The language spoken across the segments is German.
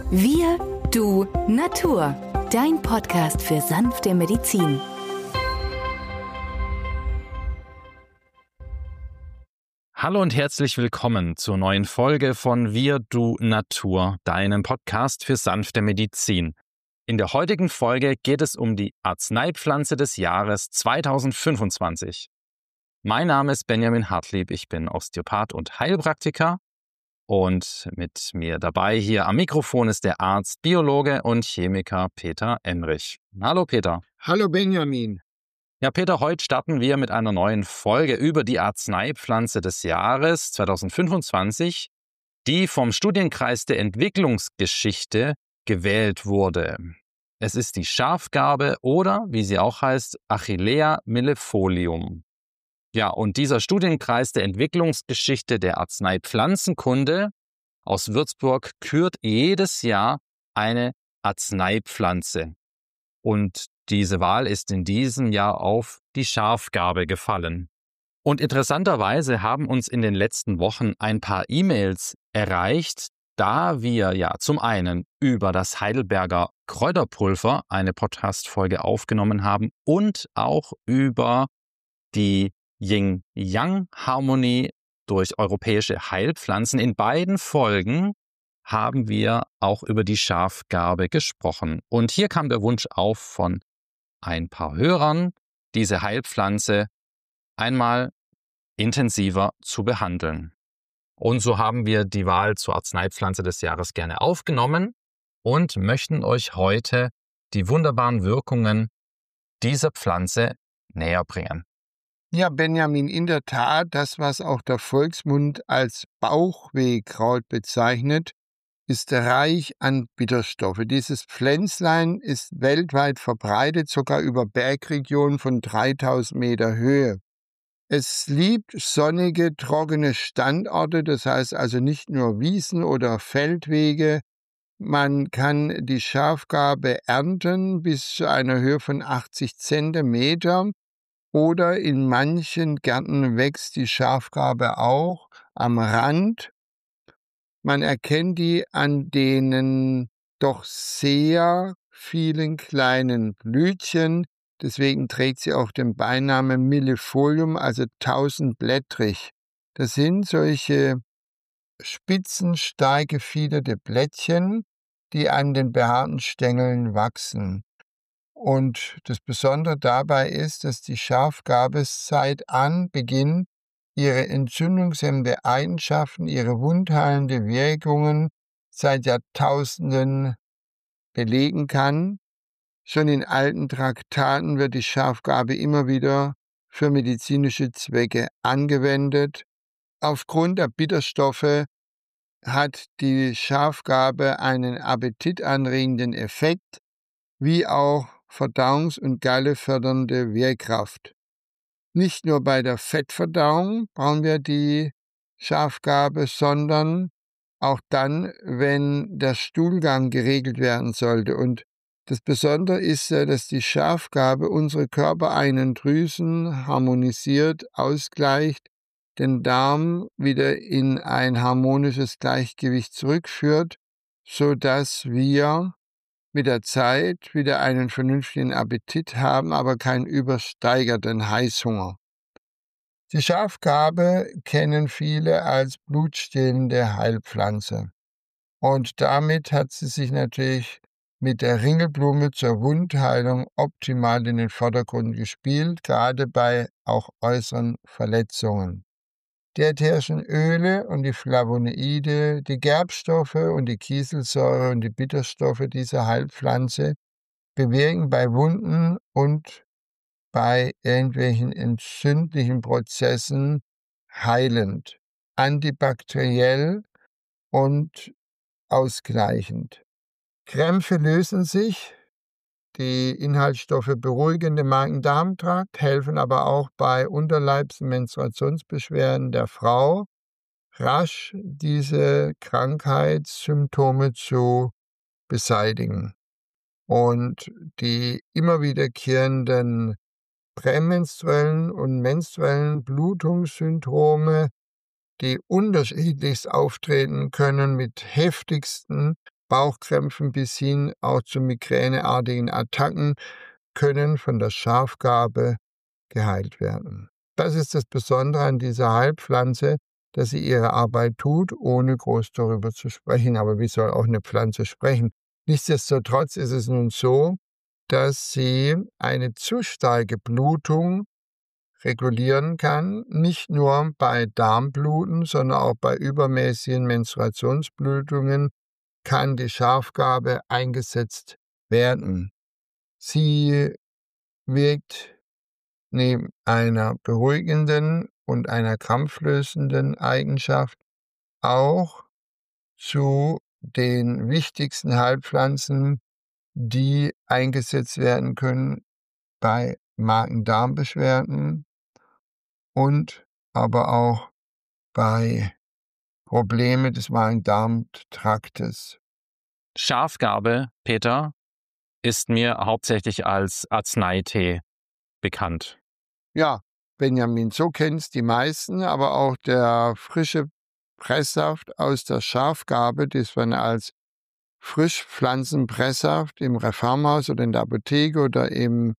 Wir, du, Natur. Dein Podcast für sanfte Medizin. Hallo und herzlich willkommen zur neuen Folge von Wir, du, Natur, deinem Podcast für sanfte Medizin. In der heutigen Folge geht es um die Arzneipflanze des Jahres 2025. Mein Name ist Benjamin Hartlieb, ich bin Osteopath und Heilpraktiker. Und mit mir dabei hier am Mikrofon ist der Arzt, Biologe und Chemiker Peter Emrich. Hallo Peter. Hallo Benjamin. Ja Peter, heute starten wir mit einer neuen Folge über die Arzneipflanze des Jahres 2025, die vom Studienkreis der Entwicklungsgeschichte gewählt wurde. Es ist die Schafgarbe oder, wie sie auch heißt, Achillea millefolium. Ja, und dieser Studienkreis der Entwicklungsgeschichte der Arzneipflanzenkunde aus Würzburg kürt jedes Jahr eine Arzneipflanze. Und diese Wahl ist in diesem Jahr auf die Schafgarbe gefallen. Und interessanterweise haben uns in den letzten Wochen ein paar E-Mails erreicht, da wir ja zum einen über das Heidelberger Kräuterpulver eine Podcast-Folge aufgenommen haben und auch über die Yin-Yang-Harmonie durch europäische Heilpflanzen. In beiden Folgen haben wir auch über die Schafgarbe gesprochen. Und hier kam der Wunsch auf von ein paar Hörern, diese Heilpflanze einmal intensiver zu behandeln. Und so haben wir die Wahl zur Arzneipflanze des Jahres gerne aufgenommen und möchten euch heute die wunderbaren Wirkungen dieser Pflanze näher bringen. Ja, Benjamin, in der Tat, das, was auch der Volksmund als Bauchwehkraut bezeichnet, ist reich an Bitterstoffe. Dieses Pflänzlein ist weltweit verbreitet, sogar über Bergregionen von 3000 Meter Höhe. Es liebt sonnige, trockene Standorte, das heißt also nicht nur Wiesen oder Feldwege. Man kann die Schafgarbe ernten bis zu einer Höhe von 80 Zentimeter. Oder in manchen Gärten wächst die Schafgarbe auch am Rand. Man erkennt die an denen doch sehr vielen kleinen Blütchen. Deswegen trägt sie auch den Beinamen Millefolium, also tausendblättrig. Das sind solche spitzen, stark gefiederte Blättchen, die an den behaarten Stängeln wachsen. Und das Besondere dabei ist, dass die Schafgarbe seit Anbeginn ihre entzündungshemmende Eigenschaften, ihre wundheilende Wirkungen seit Jahrtausenden belegen kann. Schon in alten Traktaten wird die Schafgarbe immer wieder für medizinische Zwecke angewendet. Aufgrund der Bitterstoffe hat die Schafgarbe einen appetitanregenden Effekt, wie auch verdauungs- und gallefördernde Wehrkraft. Nicht nur bei der Fettverdauung brauchen wir die Schafgarbe, sondern auch dann, wenn der Stuhlgang geregelt werden sollte. Und das Besondere ist ja, dass die Schafgarbe unsere körpereigenen Drüsen harmonisiert, ausgleicht, den Darm wieder in ein harmonisches Gleichgewicht zurückführt, sodass wir mit der Zeit wieder einen vernünftigen Appetit haben, aber keinen übersteigerten Heißhunger. Die Schafgarbe kennen viele als blutstillende Heilpflanze. Und damit hat sie sich natürlich mit der Ringelblume zur Wundheilung optimal in den Vordergrund gespielt, gerade bei auch äußeren Verletzungen. Die ätherischen Öle und die Flavonoide, die Gerbstoffe und die Kieselsäure und die Bitterstoffe dieser Heilpflanze bewirken bei Wunden und bei irgendwelchen entzündlichen Prozessen heilend, antibakteriell und ausgleichend. Krämpfe lösen sich, die Inhaltsstoffe beruhigen den Magen-Darm-Trakt, helfen aber auch bei Unterleibs- und Menstruationsbeschwerden der Frau, rasch diese Krankheitssymptome zu beseitigen. Und die immer wiederkehrenden prämenstruellen und menstruellen Blutungssyndrome, die unterschiedlichst auftreten können mit heftigsten Bauchkrämpfen bis hin auch zu migräneartigen Attacken können von der Schafgarbe geheilt werden. Das ist das Besondere an dieser Heilpflanze, dass sie ihre Arbeit tut, ohne groß darüber zu sprechen. Aber wie soll auch eine Pflanze sprechen? Nichtsdestotrotz ist es nun so, dass sie eine zu starke Blutung regulieren kann, nicht nur bei Darmbluten, sondern auch bei übermäßigen Menstruationsblutungen kann die Schafgarbe eingesetzt werden. Sie wirkt neben einer beruhigenden und einer krampflösenden Eigenschaft auch zu den wichtigsten Heilpflanzen, die eingesetzt werden können bei Magen-Darm-Beschwerden und aber auch bei Problemen des Magen-Darm-Traktes. Schafgarbe, Peter, ist mir hauptsächlich als Arzneitee bekannt. Ja, Benjamin, so kennst die meisten, aber auch der frische Presssaft aus der Schafgarbe, das man als Frischpflanzenpresssaft im Reformhaus oder in der Apotheke oder im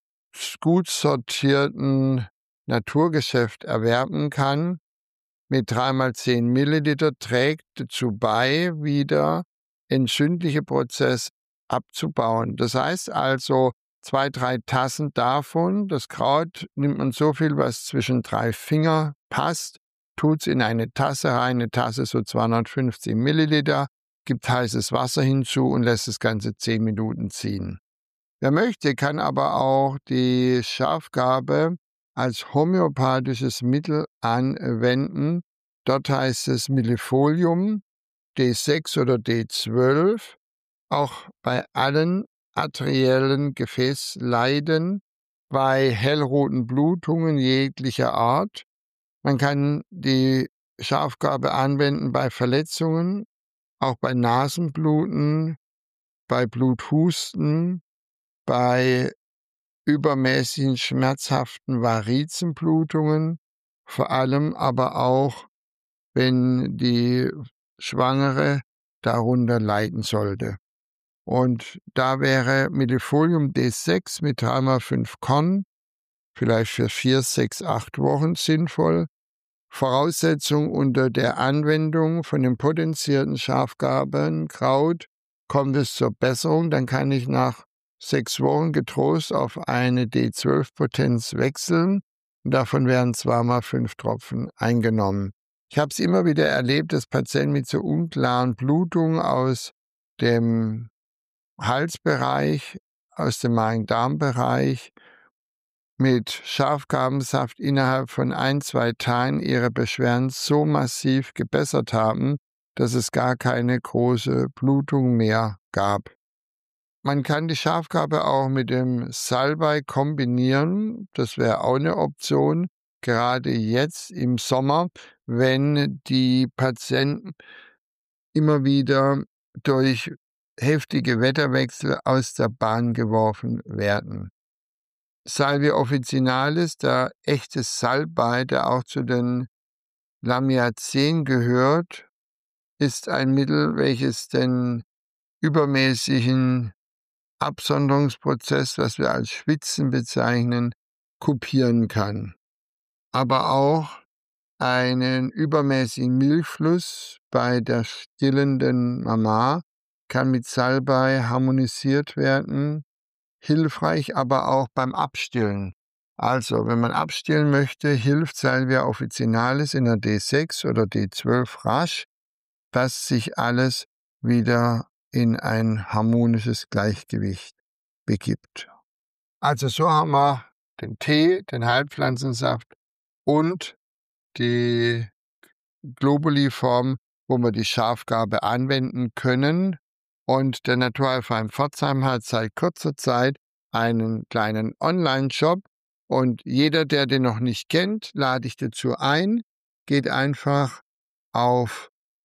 gut sortierten Naturgeschäft erwerben kann, mit 3x10 Milliliter trägt dazu bei, wieder entzündliche Prozesse abzubauen. Das heißt also, 2-3 Tassen davon, das Kraut nimmt man so viel, was zwischen 3 Finger passt, tut es in eine Tasse rein, eine Tasse so 250 Milliliter, gibt heißes Wasser hinzu und lässt das Ganze 10 Minuten ziehen. Wer möchte, kann aber auch die Schafgarbe als homöopathisches Mittel anwenden. Dort heißt es Millefolium, D6 oder D12, auch bei allen arteriellen Gefäßleiden, bei hellroten Blutungen jeglicher Art. Man kann die Schafgarbe anwenden bei Verletzungen, auch bei Nasenbluten, bei Bluthusten, bei übermäßigen schmerzhaften Varizenblutungen, vor allem aber auch, wenn die Schwangere darunter leiden sollte. Und da wäre Millefolium D6 mit 3x5 Korn vielleicht für 4, 6, 8 Wochen sinnvoll. Voraussetzung unter der Anwendung von dem potenzierten Schafgarbenkraut kommt es zur Besserung, dann kann ich nach 6 Wochen getrost auf eine D12-Potenz wechseln und davon werden 2x5 Tropfen eingenommen. Ich habe es immer wieder erlebt, dass Patienten mit so unklaren Blutungen aus dem Halsbereich, aus dem Magen-Darm-Bereich mit Schafgarbensaft innerhalb von 1-2 Tagen ihre Beschwerden so massiv gebessert haben, dass es gar keine große Blutung mehr gab. Man kann die Schafgarbe auch mit dem Salbei kombinieren. Das wäre auch eine Option, gerade jetzt im Sommer, wenn die Patienten immer wieder durch heftige Wetterwechsel aus der Bahn geworfen werden. Salvia officinalis, der echte Salbei, der auch zu den Lamiazen gehört, ist ein Mittel, welches den übermäßigen Absonderungsprozess, was wir als Schwitzen bezeichnen, kupieren kann. Aber auch einen übermäßigen Milchfluss bei der stillenden Mama kann mit Salbei harmonisiert werden, hilfreich aber auch beim Abstillen. Also, wenn man abstillen möchte, hilft Salvia officinalis in der D6 oder D12 rasch, dass sich alles wieder in ein harmonisches Gleichgewicht begibt. Also so haben wir den Tee, den Heilpflanzensaft und die Globuli-Form, wo wir die Schafgarbe anwenden können. Und der Naturheilverein Pforzheim hat seit kurzer Zeit einen kleinen Online-Shop. Und jeder, der den noch nicht kennt, lade ich dazu ein. Geht einfach auf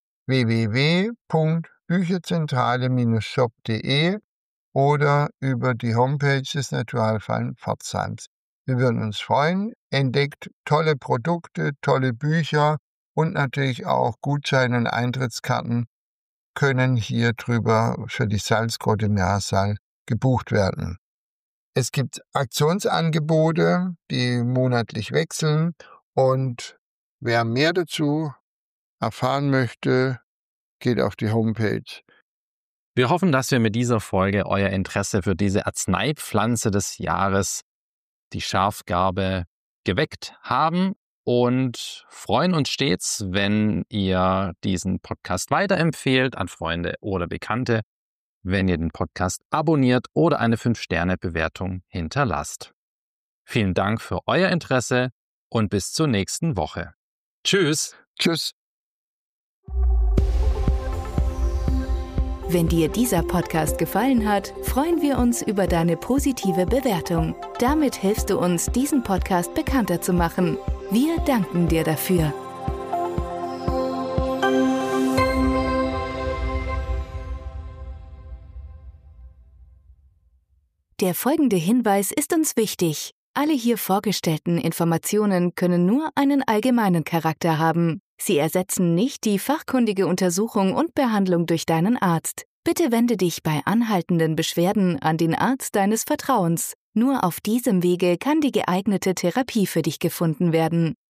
www.bücherzentrale-shop.de oder über die Homepage des Naturheilvereins Pforzheims. Wir würden uns freuen. Entdeckt tolle Produkte, tolle Bücher und natürlich auch Gutscheine und Eintrittskarten können hier drüber für die Salzgrotte im Jahrsaal gebucht werden. Es gibt Aktionsangebote, die monatlich wechseln, und wer mehr dazu erfahren möchte, geht auf die Homepage. Wir hoffen, dass wir mit dieser Folge euer Interesse für diese Arzneipflanze des Jahres, die Schafgarbe, geweckt haben und freuen uns stets, wenn ihr diesen Podcast weiterempfehlt an Freunde oder Bekannte, wenn ihr den Podcast abonniert oder eine 5-Sterne-Bewertung hinterlasst. Vielen Dank für euer Interesse und bis zur nächsten Woche. Tschüss! Tschüss! Wenn dir dieser Podcast gefallen hat, freuen wir uns über deine positive Bewertung. Damit hilfst du uns, diesen Podcast bekannter zu machen. Wir danken dir dafür. Der folgende Hinweis ist uns wichtig. Alle hier vorgestellten Informationen können nur einen allgemeinen Charakter haben. Sie ersetzen nicht die fachkundige Untersuchung und Behandlung durch deinen Arzt. Bitte wende dich bei anhaltenden Beschwerden an den Arzt deines Vertrauens. Nur auf diesem Wege kann die geeignete Therapie für dich gefunden werden.